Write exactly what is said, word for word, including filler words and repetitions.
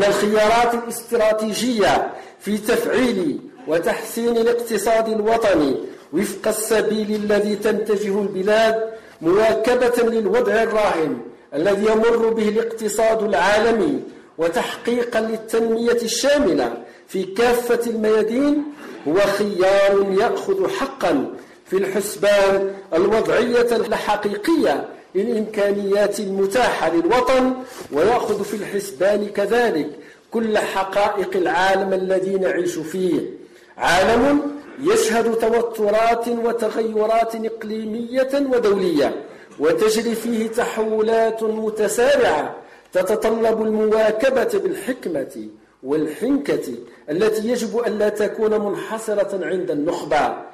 أن الخيارات الاستراتيجية في تفعيل وتحسين الاقتصاد الوطني وفق السبيل الذي تنتجه البلاد مواكبة للوضع الراهن الذي يمر به الاقتصاد العالمي وتحقيقا للتنمية الشاملة في كافة الميادين هو خيار يأخذ حقا في الحسبان الوضعية الحقيقية للإمكانيات المتاحة للوطن، ويأخذ في الحسبان كذلك كل حقائق العالم الذي نعيش فيه، عالم يشهد توترات وتغيرات إقليمية ودولية، وتجري فيه تحولات متسارعة تتطلب المواكبة بالحكمة والحنكة التي يجب أن لا تكون منحصرة عند النخبة.